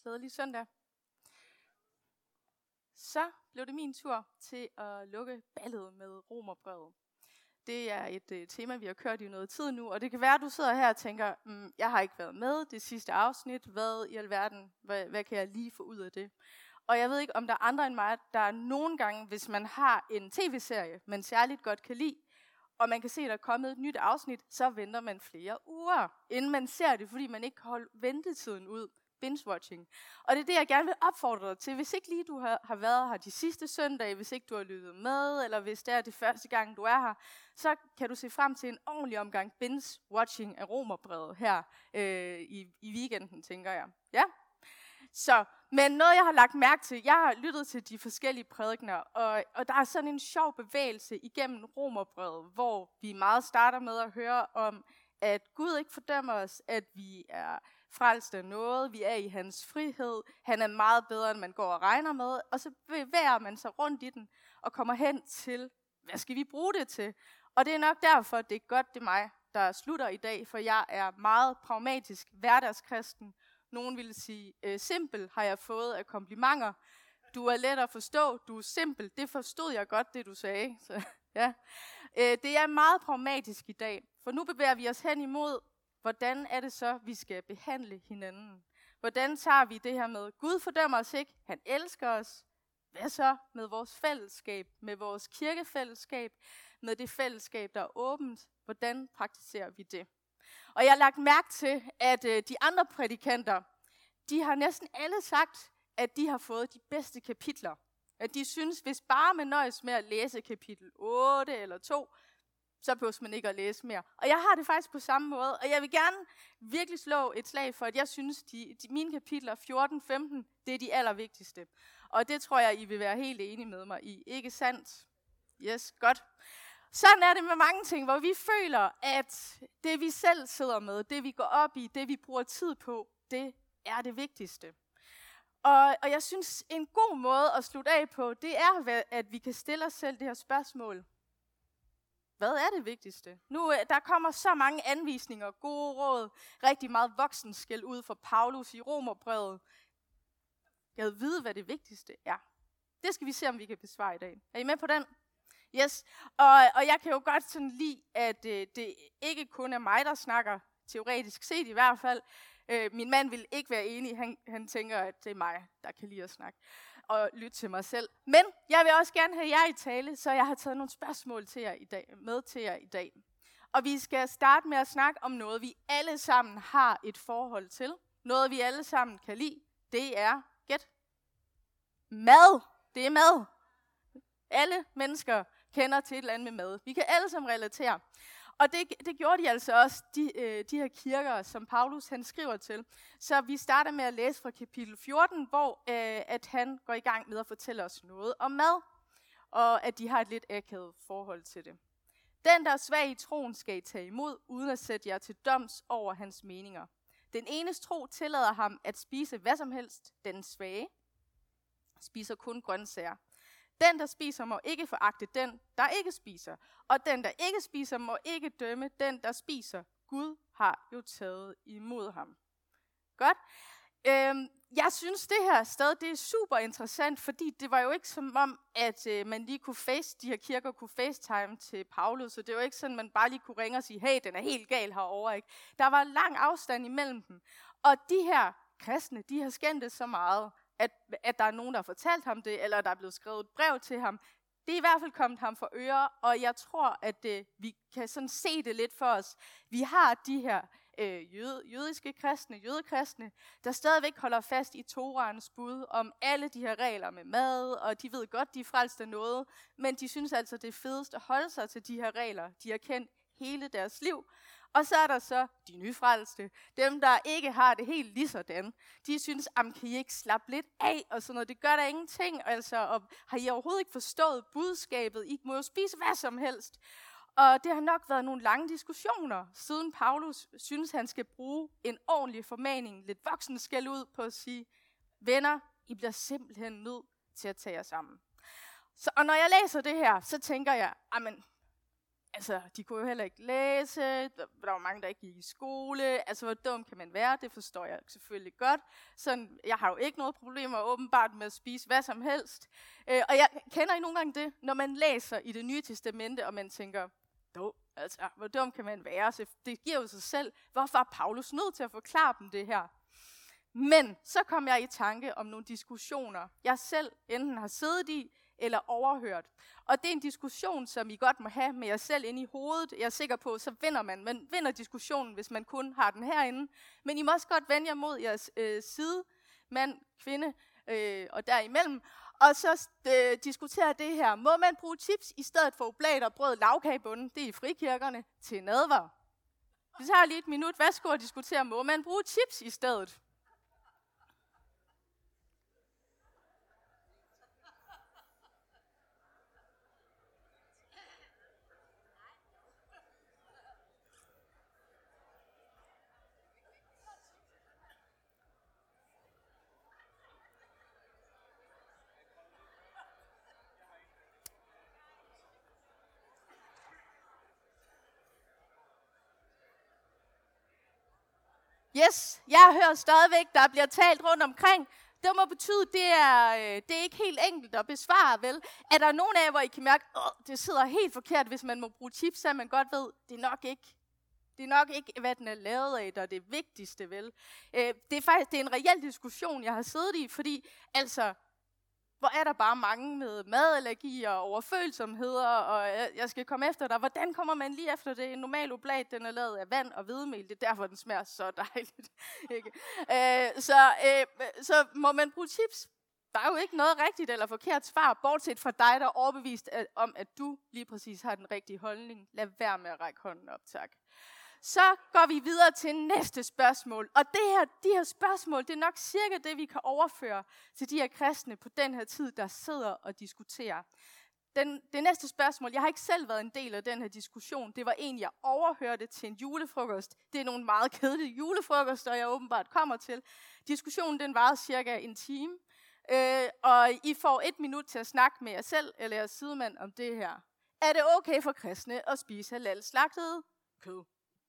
Glædelig søndag. Så blev det min tur til at lukke ballet med Romerbrevet. Det er et tema, vi har kørt i noget tid nu, og det kan være, at du sidder her og tænker, jeg har ikke været med det sidste afsnit, hvad i alverden, hvad kan jeg lige få ud af det? Og jeg ved ikke, om der er andre end mig, der er nogle gange, hvis man har en tv-serie, man særligt godt kan lide, og man kan se, at der er kommet et nyt afsnit, så venter man flere uger, inden man ser det, fordi man ikke kan holde ventetiden ud. Binge-watching. Og det er det, jeg gerne vil opfordre dig til. Hvis ikke lige du har været her de sidste søndage, hvis ikke du har lyttet med, eller hvis det er det første gang, du er her, så kan du se frem til en ordentlig omgang binge-watching af Romerbrevet her i weekenden, tænker jeg. Ja? Så, men noget, jeg har lagt mærke til, jeg har lyttet til de forskellige prædikener, og der er sådan en sjov bevægelse igennem Romerbrevet, hvor vi meget starter med at høre om, at Gud ikke fordømmer os, at vi er frelst af noget, vi er i hans frihed, han er meget bedre, end man går og regner med, og så bevæger man sig rundt i den, og kommer hen til, hvad skal vi bruge det til? Og det er nok derfor, at det er godt, det er mig, der slutter i dag, for jeg er meget pragmatisk hverdagskristen. Nogen ville sige, simpel har jeg fået af komplimenter. Du er let at forstå, du er simpel. Det forstod jeg godt, det du sagde. Så, ja. Det er meget pragmatisk i dag, for nu bevæger vi os hen imod, hvordan er det så, vi skal behandle hinanden? Hvordan tager vi det her med, Gud fordømmer os ikke, han elsker os. Hvad så med vores fællesskab, med vores kirkefællesskab, med det fællesskab, der er åbent? Hvordan praktiserer vi det? Og jeg har lagt mærke til, at de andre prædikanter, de har næsten alle sagt, at de har fået de bedste kapitler. At de synes, hvis bare man nøjes med at læse kapitel 8 eller 2, så behøver man ikke at læse mere. Og jeg har det faktisk på samme måde, og jeg vil gerne virkelig slå et slag for, at jeg synes, mine kapitler 14-15, det er de allervigtigste. Og det tror jeg, I vil være helt enige med mig i. Ikke sandt? Yes, godt. Sådan er det med mange ting, hvor vi føler, at det vi selv sidder med, det vi går op i, det vi bruger tid på, det er det vigtigste. Og jeg synes, en god måde at slutte af på, det er, at vi kan stille os selv det her spørgsmål. Hvad er det vigtigste? Nu, der kommer så mange anvisninger, gode råd, rigtig meget voksenskæld ud fra Paulus i Romerbrevet. Jeg vil vide, hvad det vigtigste er. Det skal vi se, om vi kan besvare i dag. Er I med på den? Yes. Og jeg kan jo godt sådan lide, at det ikke kun er mig, der snakker, teoretisk set i hvert fald. Min mand vil ikke være enig. Han tænker, at det er mig, der kan lide at snakke og lytte til mig selv. Men jeg vil også gerne have jer i tale, så jeg har taget nogle spørgsmål til jer i dag. Og vi skal starte med at snakke om noget, vi alle sammen har et forhold til. Noget, vi alle sammen kan lide. Det er, gæt, mad. Det er mad. Alle mennesker kender til et eller andet med mad. Vi kan alle sammen relatere. Og det gjorde de altså også, de her kirker, som Paulus han skriver til. Så vi starter med at læse fra kapitel 14, hvor at han går i gang med at fortælle os noget om mad, og at de har et lidt akavet forhold til det. Den, der er svag i troen, skal I tage imod, uden at sætte jer til doms over hans meninger. Den enes tro tillader ham at spise hvad som helst. Den svage spiser kun grøntsager. Den, der spiser, må ikke foragte den, der ikke spiser. Og den, der ikke spiser, må ikke dømme den, der spiser. Gud har jo taget imod ham. Godt. Jeg synes, det her sted, det er super interessant, fordi det var jo ikke som om, at man lige kunne de her kirker kunne facetime til Paulus, så det var ikke sådan, man bare lige kunne ringe og sige, hey, den er helt gal herovre, ikke? Der var lang afstand imellem dem. Og de her kristne, de har skændtes så meget, at der er nogen, der har fortalt ham det, eller der er blevet skrevet et brev til ham. Det er i hvert fald kommet ham for øre, og jeg tror, at vi kan sådan se det lidt for os. Vi har de her jødiske kristne, jødekristne, der stadigvæk holder fast i Toraens bud om alle de her regler med mad, og de ved godt, de er frelst af noget, men de synes altså, det er fedest at holde sig til de her regler, de har kendt hele deres liv. Og så er der så de nyfrelste, dem der ikke har det helt lige sådan. De synes, kan I ikke slappe lidt af og sådan noget. Det gør der ingenting, altså. Og har I overhovedet ikke forstået budskabet? I må jo spise hvad som helst. Og det har nok været nogle lange diskussioner, siden Paulus synes, han skal bruge en ordentlig formaning, lidt voksenskæld ud på at sige, venner, I bliver simpelthen nødt til at tage jer sammen. Og når jeg læser det her, så tænker jeg, Altså, de kunne jo heller ikke læse, der var mange, der ikke gik i skole. Altså, hvor dum kan man være? Det forstår jeg selvfølgelig godt. Sådan, jeg har jo ikke noget problemer åbenbart med at spise hvad som helst. Og jeg kender I nogle gange det, når man læser i Det Nye Testamente, og man tænker, altså, hvor dum kan man være? Så det giver jo sig selv. Hvorfor er Paulus nødt til at forklare dem det her? Men så kom jeg i tanke om nogle diskussioner, jeg selv enten har siddet i, eller overhørt. Og det er en diskussion, som I godt må have med jer selv inde i hovedet. Jeg er sikker på, så vinder man. Man vinder diskussionen, hvis man kun har den herinde. Men I må også godt vende jer mod jeres side, mand, kvinde og derimellem. Og så diskutere det her. Må man bruge chips i stedet for oblat og brød lavkagebunden, det er i frikirkerne, til nadver? Vi tager lige et minut. Værsgo at diskutere, må man bruge chips i stedet? Yes, jeg hører stadigvæk, der bliver talt rundt omkring. Det må betyde, det er ikke helt enkelt at besvare, vel? Er der nogen af jer, hvor I kan mærke, det sidder helt forkert, hvis man må bruge chips, så man godt ved, det er nok ikke, hvad den er lavet af, der er det vigtigste, vel? Det er en reel diskussion, jeg har siddet i, fordi altså, hvor er der bare mange med madallergier og overfølsomheder, og jeg skal komme efter dig. Hvordan kommer man lige efter det? En normal oblat, den er lavet af vand og hvedemel, det er derfor, den smager så dejligt. Ikke? Så må man bruge chips? Der er jo ikke noget rigtigt eller forkert svar, bortset fra dig, der er overbevist om, at du lige præcis har den rigtige holdning. Lad være med at række hånden op, tak. Så går vi videre til næste spørgsmål. Og de her spørgsmål, det er nok cirka det, vi kan overføre til de her kristne på den her tid, der sidder og diskuterer. Det næste spørgsmål, jeg har ikke selv været en del af den her diskussion, det var en, jeg overhørte til en julefrokost. Det er nogle meget kedelige julefrokoster, jeg åbenbart kommer til. Diskussionen, den varede cirka en time, og I får 1 minut til at snakke med jer selv eller jeres sidemand om det her. Er det okay for kristne at spise halal slagtet kød?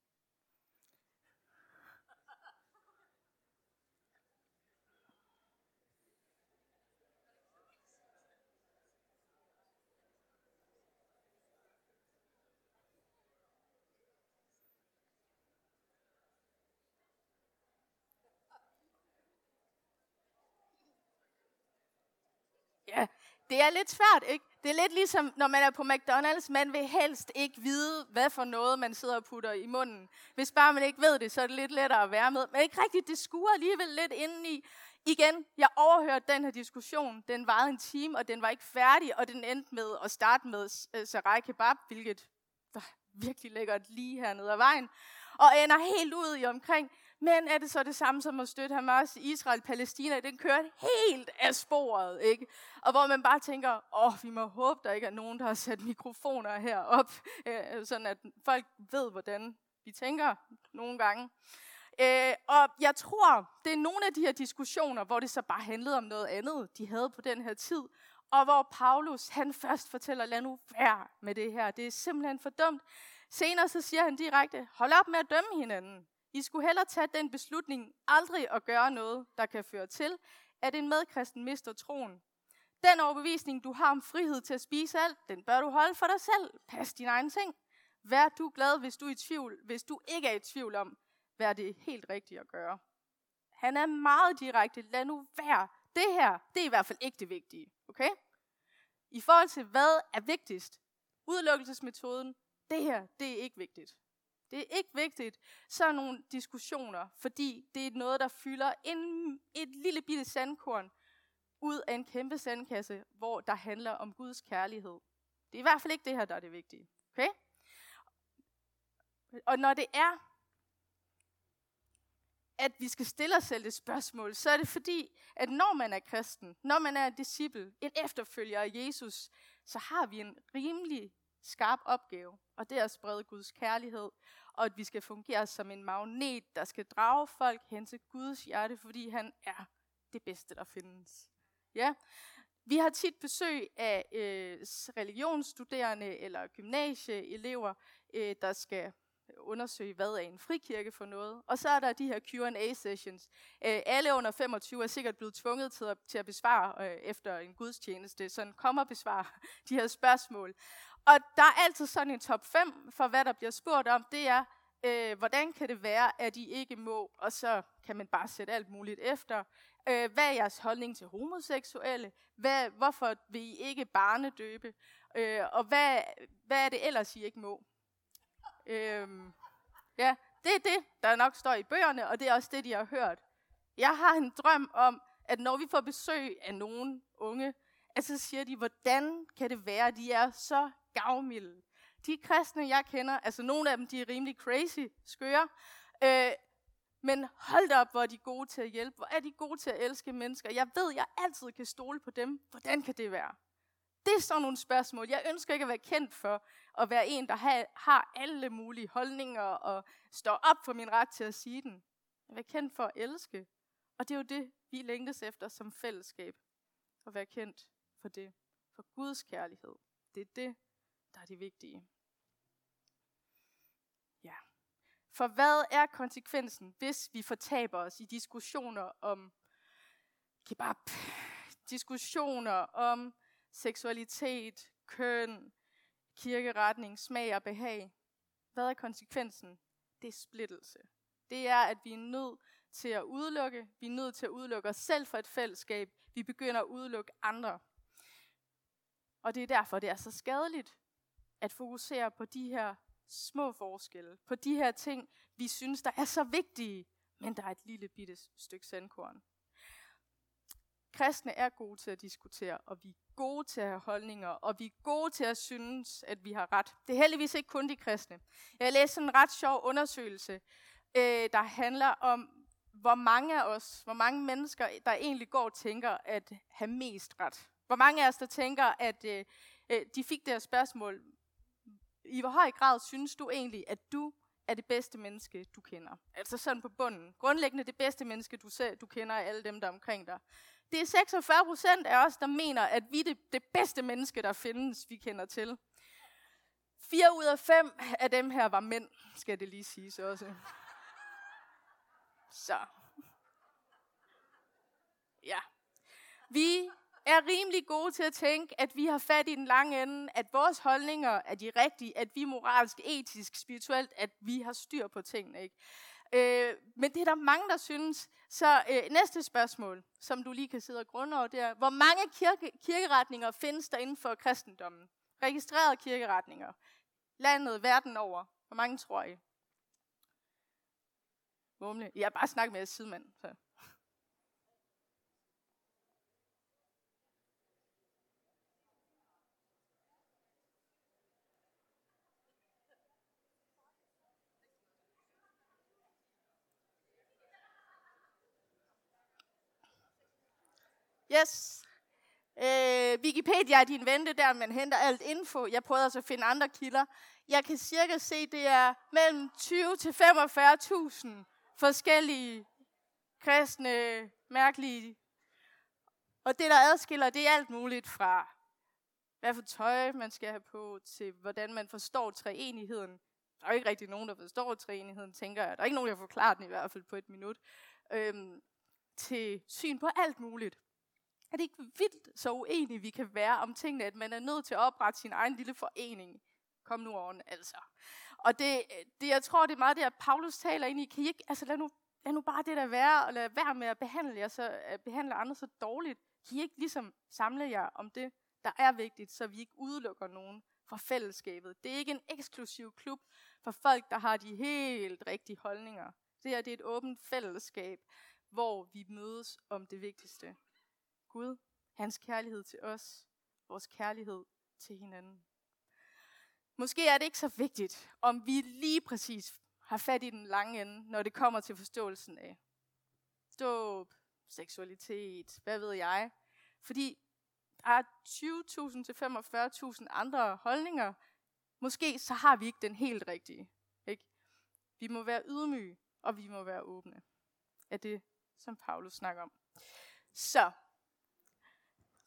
Ja, det er lidt svært, ikke? Det er lidt ligesom, når man er på McDonald's, man vil helst ikke vide, hvad for noget man sidder og putter i munden. Hvis bare man ikke ved det, så er det lidt lettere at være med. Men ikke rigtigt, det skuer alligevel lidt indeni. Igen, jeg overhørte den her diskussion. Den varede en time, og den var ikke færdig, og den endte med at starte med sarai kebab, hvilket der virkelig lækkert lige hernede ad vejen, og ender helt ud i omkring. Men er det så det samme som at støtte Hamas, Israel, Palæstina? Den kører helt af sporet, ikke? Og hvor man bare tænker, vi må håbe, der ikke er nogen, der har sat mikrofoner herop, sådan at folk ved, hvordan vi tænker nogle gange. Og jeg tror, det er nogle af de her diskussioner, hvor det så bare handlede om noget andet, de havde på den her tid. Og hvor Paulus, han først fortæller, lad nu være med det her. Det er simpelthen for dumt. Senere så siger han direkte, hold op med at dømme hinanden. I skulle hellere tage den beslutning aldrig at gøre noget, der kan føre til, at en medkristen mister troen. Den overbevisning, du har om frihed til at spise alt, den bør du holde for dig selv. Pas din egen ting. Vær du glad, hvis du er i tvivl. Hvis du ikke er i tvivl om, hvad det er helt rigtigt at gøre. Han er meget direkte. Lad nu være. Det her, det er i hvert fald ikke det vigtige. Okay? I forhold til, hvad er vigtigst? Udelukkelsesmetoden. Det her, det er ikke vigtigt. Det er ikke vigtigt, så nogle diskussioner, fordi det er noget, der fylder et lille bitte sandkorn ud af en kæmpe sandkasse, hvor der handler om Guds kærlighed. Det er i hvert fald ikke det her, der er det vigtige. Okay? Og når det er, at vi skal stille os selv et spørgsmål, så er det fordi, at når man er kristen, når man er en disciple, en efterfølger af Jesus, så har vi en rimelig skarp opgave, og det er at sprede Guds kærlighed, og at vi skal fungere som en magnet, der skal drage folk hen til Guds hjerte, fordi han er det bedste, der findes. Ja. Vi har tit besøg af religionsstuderende eller gymnasieelever, der skal undersøge, hvad er en frikirke for noget. Og så er der de her Q&A-sessions. Alle under 25 er sikkert blevet tvunget til at besvare efter en gudstjeneste. Sådan kom og besvare de her spørgsmål. Og der er altid sådan en top 5 for, hvad der bliver spurgt om. Det er, hvordan kan det være, at I ikke må, og så kan man bare sætte alt muligt efter. Hvad er jeres holdning til homoseksuelle? Hvorfor vil I ikke barnedøbe? Og hvad er det ellers, I ikke må? Ja, det er det, der nok står i bøgerne, og det er også det, de har hørt. Jeg har en drøm om, at når vi får besøg af nogle unge, at så siger de, hvordan kan det være, at de er så gavmilde? De kristne, jeg kender, altså nogle af dem, de er rimelig crazy, skøre, men hold da op, hvor er de gode til at hjælpe, hvor er de gode til at elske mennesker. Jeg ved, jeg altid kan stole på dem. Hvordan kan det være? Det er sådan nogle spørgsmål. Jeg ønsker ikke at være kendt for at være en, der har alle mulige holdninger og står op for min ret til at sige den. Jeg vil være kendt for at elske. Og det er jo det, vi længtes efter som fællesskab. At være kendt for det. For Guds kærlighed. Det er det, der er det vigtige. Ja. For hvad er konsekvensen, hvis vi fortaber os i diskussioner om kebab, diskussioner om seksualitet, køn, kirkeretning, smag og behag? Hvad er konsekvensen? Det er splittelse. Det er, at vi er nødt til at udelukke. Vi er nødt til at udelukke os selv fra et fællesskab. Vi begynder at udelukke andre. Og det er derfor, det er så skadeligt at fokusere på de her små forskelle, på de her ting, vi synes, der er så vigtige, men der er et lille bitte stykke sandkorn. Kristne er gode til at diskutere, og vi er gode til at have holdninger, og vi er gode til at synes, at vi har ret. Det er heldigvis ikke kun de kristne. Jeg læste en ret sjov undersøgelse, der handler om, hvor mange af os, hvor mange mennesker, der egentlig går og tænker at have mest ret. Hvor mange af os, der tænker, at de fik det her spørgsmål, i hvor høj grad synes du egentlig, at du er det bedste menneske, du kender? Altså sådan på bunden. Grundlæggende det bedste menneske, du kender af alle dem, der er omkring dig. Det er 46% af os, der mener, at vi er det bedste menneske, der findes, vi kender til. 4 ud af 5 af dem her var mænd, skal det lige siges også. Så. Ja. Vi er rimelig gode til at tænke, at vi har fat i den lange ende, at vores holdninger er de rigtige, at vi er moralsk, etisk, spirituelt, at vi har styr på tingene, ikke? Men det er der mange, der synes. Så næste spørgsmål, som du lige kan sidde og grunde over, det er, hvor mange kirkeretninger findes der inden for kristendommen? Registrerede kirkeretninger. Landet, verden over. Hvor mange tror I? Mumle. Jeg har bare snakket med jeres sidemand. Så. Yes. Wikipedia er din ven, det der, man henter alt info. Jeg prøvede altså at finde andre kilder. Jeg kan cirka se, det er mellem 20 til 45.000 forskellige kristne, mærkelige. Og det, der adskiller, det er alt muligt fra, hvad for tøj man skal have på, til hvordan man forstår treenigheden. Der er jo ikke rigtig nogen, der forstår treenigheden, tænker jeg. Der er ikke nogen, der forklarer den i hvert fald på et minut. Til syn på alt muligt. Er det ikke vildt så uenige vi kan være om tingene, at man er nødt til at oprette sin egen lille forening? Kom nu oven, altså. Og det, jeg tror, det er meget det, at Paulus taler ind i. Kan I ikke, altså lad nu bare det der være, og lad være med at behandle andre så dårligt. Kan I ikke ligesom samle jer om det, der er vigtigt, så vi ikke udelukker nogen fra fællesskabet? Det er ikke en eksklusiv klub for folk, der har de helt rigtige holdninger. Det er et åbent fællesskab, hvor vi mødes om det vigtigste. Gud, hans kærlighed til os, vores kærlighed til hinanden. Måske er det ikke så vigtigt, om vi lige præcis har fat i den lange ende, når det kommer til forståelsen af dåb, seksualitet, hvad ved jeg. Fordi der er 20.000 til 45.000 andre holdninger. Måske så har vi ikke den helt rigtige. Ikke? Vi må være ydmyge, og vi må være åbne. Er det, som Paulus snakker om. Så,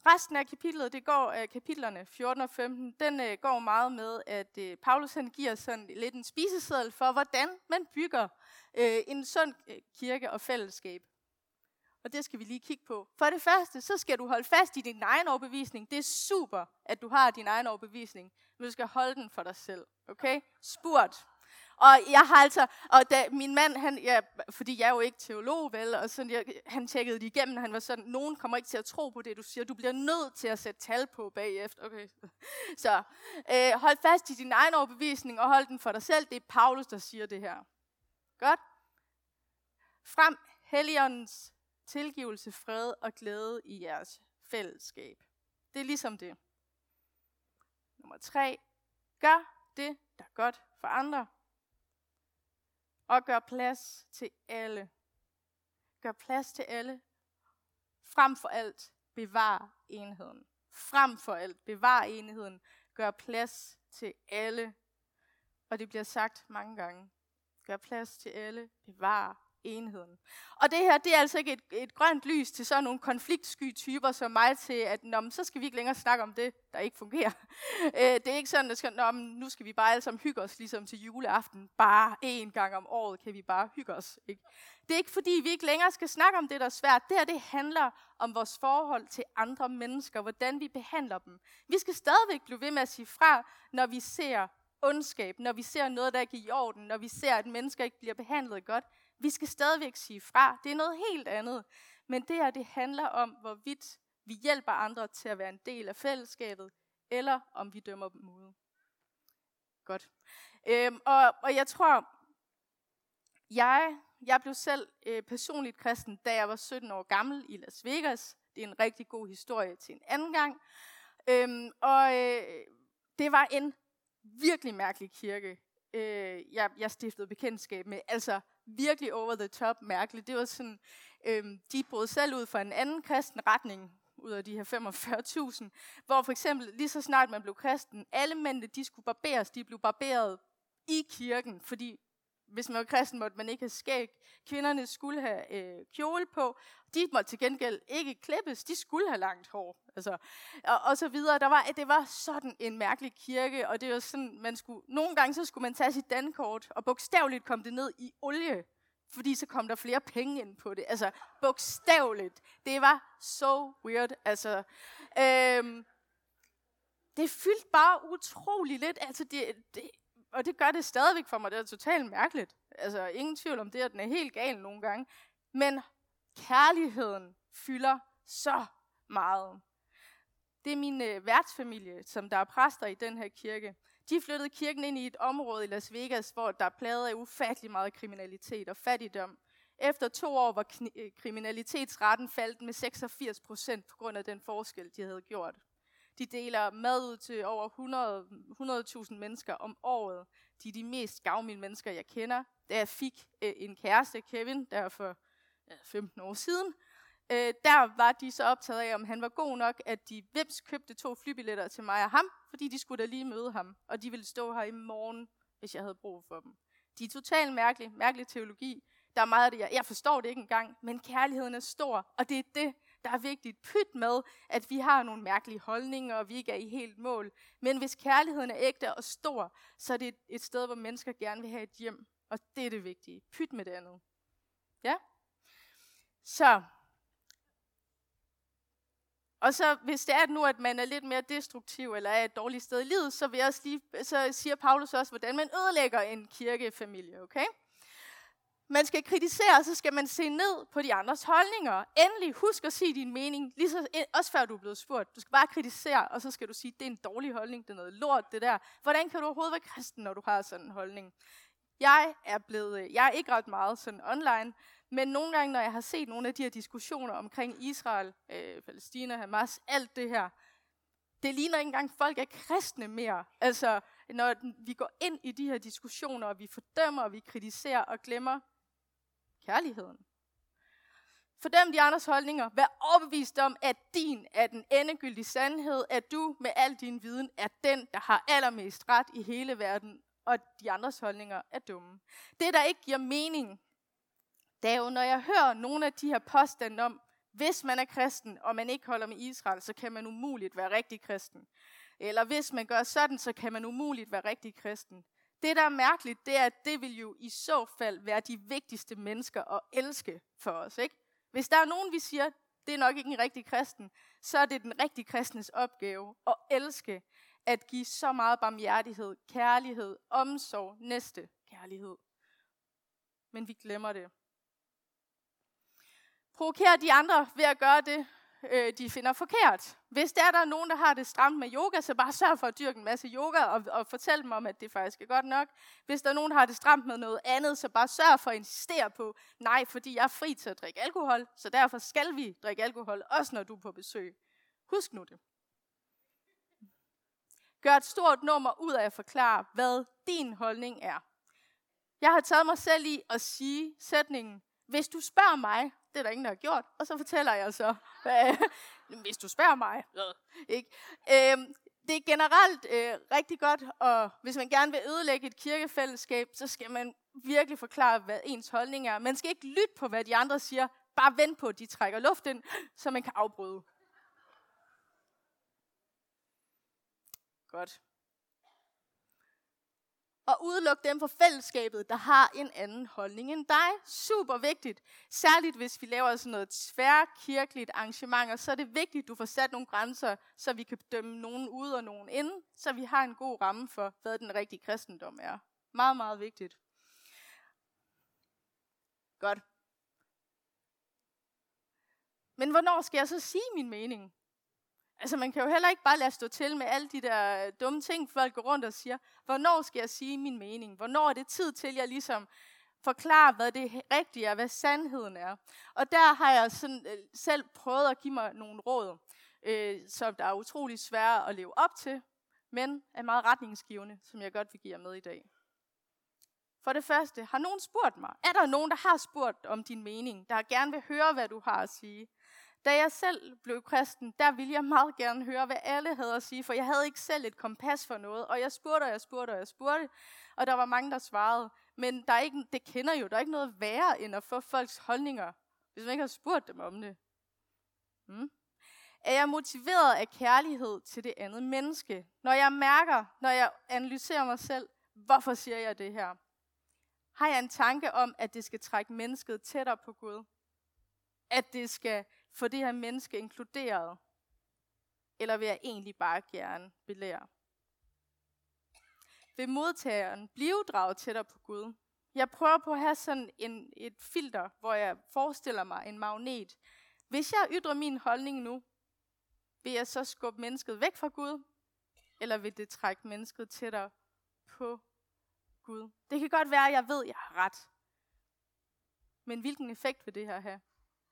Resten af kapitlet, det går kapitlerne 14 og 15, den går meget med, at Paulus han giver sådan lidt en spiseseddel for, hvordan man bygger en sund kirke og fællesskab. Og det skal vi lige kigge på. For det første, så skal du holde fast i din egen overbevisning. Det er super, at du har din egen overbevisning, men du skal holde den for dig selv. Okay? Spurt. Og jeg har altså, og da min mand, fordi jeg er jo ikke teolog, vel, og sådan, han tjekkede det igennem, han var sådan, nogen kommer ikke til at tro på det, du siger, du bliver nødt til at sætte tal på bagefter. Okay. Så hold fast i din egen overbevisning, og hold den for dig selv. Det er Paulus, der siger det her. Godt? Frem Helligåndens tilgivelse, fred og glæde i jeres fællesskab. Det er ligesom det. Nummer 3. Gør det, der er godt for andre. Og gør plads til alle. Gør plads til alle. Frem for alt, bevar enheden. Frem for alt, bevar enheden. Gør plads til alle. Og det bliver sagt mange gange. Gør plads til alle. Bevar enheden. Og det her, det er altså ikke et grønt lys til sådan nogle konfliktsky typer som mig til, at så skal vi ikke længere snakke om det, der ikke fungerer. Det er ikke sådan, at nu skal vi bare alle sammen hygge os, ligesom til juleaften. Bare én gang om året kan vi bare hygge os. Ikke? Det er ikke fordi, vi ikke længere skal snakke om det, der er svært. Det handler om vores forhold til andre mennesker, hvordan vi behandler dem. Vi skal stadigvæk blive ved med at sige fra, når vi ser ondskab, når vi ser noget, der ikke er i orden, når vi ser, at mennesker ikke bliver behandlet godt. Vi skal stadigvæk sige fra. Det er noget helt andet. Men det her, det handler om, hvorvidt vi hjælper andre til at være en del af fællesskabet, eller om vi dømmer dem ude. Godt. Og jeg tror, jeg blev selv personligt kristen, da jeg var 17 år gammel i Las Vegas. Det er en rigtig god historie til en anden gang. Det var en virkelig mærkelig kirke. Jeg stiftede bekendtskab med, altså virkelig over the top mærkeligt. Det var sådan, de brød selv ud for en anden kristen retning, ud af de her 45.000, hvor for eksempel lige så snart man blev kristen, alle mændene, de skulle barberes, de blev barberet i kirken, fordi hvis man var kristen, måtte man ikke have skæg. Kvinderne skulle have kjole på. De måtte til gengæld ikke klippes. De skulle have langt hår. Altså, og så videre. Det var sådan en mærkelig kirke, og det var sådan, nogle gange så skulle man tage sit dankort, og bogstaveligt kom det ned i olie, fordi så kom der flere penge ind på det. Altså, bogstaveligt. Det var so weird. Altså, det fyldte bare utrolig lidt. Altså, og det gør det stadigvæk for mig. Det er totalt mærkeligt. Altså, ingen tvivl om det, at den er helt gal nogle gange. Men kærligheden fylder så meget. Det er min værtsfamilie, som der er præster i den her kirke. De flyttede kirken ind i et område i Las Vegas, hvor der er plaget af ufattelig meget kriminalitet og fattigdom. Efter 2 år var kriminalitetsraten faldet med 86% på grund af den forskel, de havde gjort. De deler mad ud til over 100.000 mennesker om året. De er de mest gavmilde mennesker, jeg kender. Da jeg fik en kæreste, Kevin, der for 15 år siden, der var de så optaget af, om han var god nok, at de købte 2 flybilletter til mig og ham, fordi de skulle da lige møde ham, og de ville stå her i morgen, hvis jeg havde brug for dem. De er totalt mærkelig teologi. Der er meget af det, jeg forstår det ikke engang, men kærligheden er stor, og det er det, der er vigtigt. Pyt med, at vi har nogle mærkelige holdninger, og vi ikke er i helt mål. Men hvis kærligheden er ægte og stor, så er det et sted, hvor mennesker gerne vil have et hjem. Og det er det vigtige. Pyt med det andet. Ja? Og så hvis det er nu, at man er lidt mere destruktiv, eller er et dårligt sted i livet, så siger Paulus også, hvordan man ødelægger en kirkefamilie, okay? Man skal kritisere, og så skal man se ned på de andres holdninger. Endelig, husk at sige din mening, også før du er blevet spurgt. Du skal bare kritisere, og så skal du sige, det er en dårlig holdning, det er noget lort, det der. Hvordan kan du overhovedet være kristen, når du har sådan en holdning? Jeg er ikke ret meget sådan online, men nogle gange, når jeg har set nogle af de her diskussioner omkring Israel, Palæstina, Hamas, alt det her, det ligner ikke engang, folk er kristne mere. Altså, når vi går ind i de her diskussioner, og vi fordømmer, og vi kritiserer og glemmer kærligheden. Fordøm de andres holdninger. Vær overbevist om, at din er den endegyldige sandhed, at du med al din viden er den, der har allermest ret i hele verden, og de andres holdninger er dumme. Det, der ikke giver mening, det er jo, når jeg hører nogle af de her påstande om, Hvis man er kristen, og man ikke holder med Israel, så kan man umuligt være rigtig kristen. Eller hvis man gør sådan, så kan man umuligt være rigtig kristen. Det, der er mærkeligt, det er, at det vil jo i så fald være de vigtigste mennesker at elske for os, ikke? Hvis der er nogen, vi siger, det er nok ikke en rigtig kristen, så er det den rigtige kristnes opgave at elske, at give så meget barmhjertighed, kærlighed, omsorg, næste kærlighed. Men vi glemmer det. Provokerer de andre ved at gøre det, de finder forkert. Hvis der er nogen, der har det stramt med yoga, så bare sørg for at dyrke en masse yoga og fortæl dem om, at det faktisk er godt nok. Hvis der er nogen, der har det stramt med noget andet, så bare sørg for at insistere på, nej, fordi jeg er fri til at drikke alkohol, så derfor skal vi drikke alkohol, også når du er på besøg. Husk nu det. Gør et stort nummer ud af at forklare, hvad din holdning er. Jeg har taget mig selv i at sige sætningen, hvis du spørger mig, det er der ingen, der har gjort, og så fortæller jeg så, hvis du spørger mig. Ikke? Det er generelt rigtig godt, og hvis man gerne vil ødelægge et kirkefællesskab, så skal man virkelig forklare, hvad ens holdning er. Man skal ikke lytte på, hvad de andre siger, bare vent på, at de trækker luft ind, så man kan afbryde. Godt. Og udelukke dem fra fællesskabet, der har en anden holdning end dig. Super vigtigt. Særligt hvis vi laver sådan noget tværkirkeligt arrangement, så er det vigtigt, at du får sat nogle grænser, så vi kan dømme nogen ude og nogen inde, så vi har en god ramme for, hvad den rigtige kristendom er. Meget, meget vigtigt. Godt. Men hvornår skal jeg så sige min mening? Altså man kan jo heller ikke bare lade stå til med alle de der dumme ting, folk går rundt og siger, hvornår skal jeg sige min mening? Hvornår er det tid til, jeg ligesom forklarer, hvad det rigtige er, hvad sandheden er? Og der har jeg sådan, selv prøvet at give mig nogle råd, som der er utrolig svære at leve op til, men er meget retningsgivende, som jeg godt vil give jer med i dag. For det første, har nogen spurgt mig? Er der nogen, der har spurgt om din mening, der gerne vil høre, hvad du har at sige? Da jeg selv blev kristen, der ville jeg meget gerne høre, hvad alle havde at sige, for jeg havde ikke selv et kompas for noget, og jeg spurgte, og der var mange, der svarede. Men der er ikke, det kender jo, der er ikke noget værre, end at få folks holdninger, hvis man ikke har spurgt dem om det. Er jeg motiveret af kærlighed til det andet menneske? Når jeg analyserer mig selv, hvorfor siger jeg det her? Har jeg en tanke om, at det skal trække mennesket tættere på Gud? At det skal få det her menneske inkluderet? Eller vil jeg egentlig bare gerne belære? Vil modtageren blive draget tættere på Gud? Jeg prøver på at have sådan et filter, hvor jeg forestiller mig en magnet. Hvis jeg ytrer min holdning nu, vil jeg så skubbe mennesket væk fra Gud? Eller vil det trække mennesket tættere på Gud? Det kan godt være, at jeg ved, at jeg har ret. Men hvilken effekt vil det her have?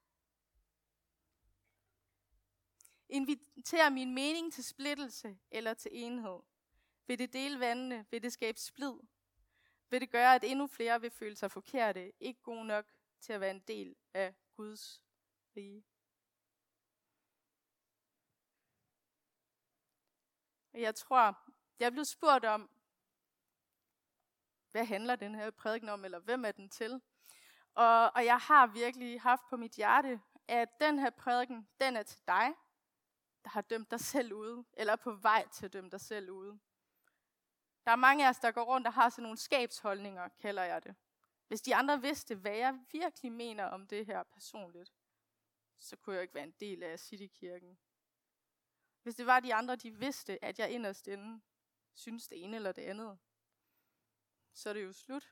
Inviterer min mening til splittelse eller til enhed? Vil det dele vandene? Vil det skabe splid? Vil det gøre, at endnu flere vil føle sig forkerte, ikke gode nok til at være en del af Guds rige? Jeg er blevet spurgt om, hvad handler den her prædiken om, eller hvem er den til? Og jeg har virkelig haft på mit hjerte, at den her prædiken, den er til dig, der har dømt dig selv ude, eller er på vej til at dømme dig selv ude. Der er mange af os, der går rundt og har sådan nogle skabsholdninger, kalder jeg det. Hvis de andre vidste, hvad jeg virkelig mener om det her personligt, så kunne jeg ikke være en del af Citykirken. Hvis det var de andre, de vidste, at jeg inderst inde synes det ene eller det andet, så er det jo slut.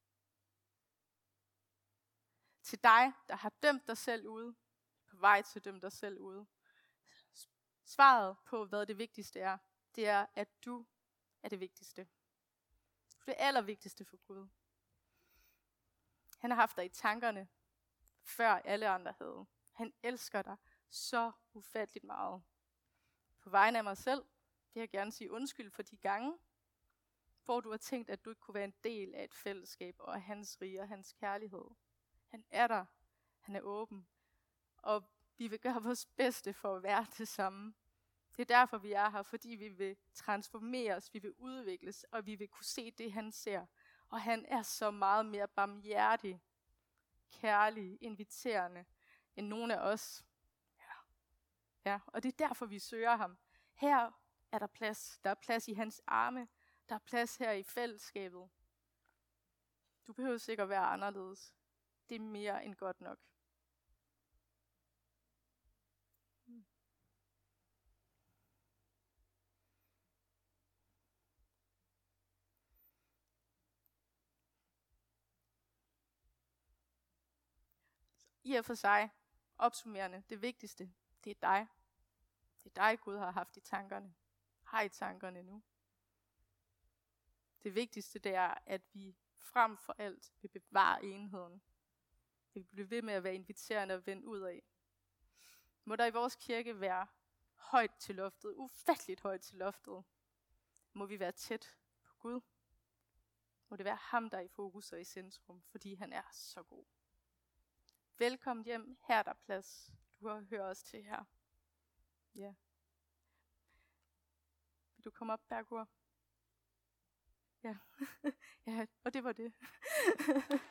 Til dig, der har dømt dig selv ude, på vej til at dømme dig selv ude. Svaret på, hvad det vigtigste er, det er, at du er det vigtigste. Du er det allervigtigste for Gud. Han har haft dig i tankerne, før alle andre havde. Han elsker dig så ufatteligt meget. På vegne af mig selv vil jeg gerne sige undskyld for de gange, hvor du har tænkt, at du ikke kunne være en del af et fællesskab og af hans rige og hans kærlighed. Han er der. Han er åben. Og vi vil gøre vores bedste for at være det samme. Det er derfor, vi er her, fordi vi vil transformeres, vi vil udvikles, og vi vil kunne se det, han ser. Og han er så meget mere barmhjertig, kærlig, inviterende, end nogen af os Ja, og det er derfor, vi søger ham. Her er der plads. Der er plads i hans arme. Der er plads her i fællesskabet. Du behøver sikkert være anderledes. Det er mere end godt nok. I og for sig, opsummerende, det vigtigste, det er dig. Det er dig, Gud har haft i tankerne. Har i tankerne nu. Det vigtigste, det er, at vi frem for alt vil bevare enheden. Vi vil blive ved med at være inviterende og vende ud af. Må der i vores kirke være højt til loftet, ufatteligt højt til loftet. Må vi være tæt på Gud. Må det være ham, der er i fokus og i centrum, fordi han er så god. Velkommen hjem, her er der plads. Du hører os til her. Ja. Vil du komme op, Bergur? Ja. Ja, og det var det.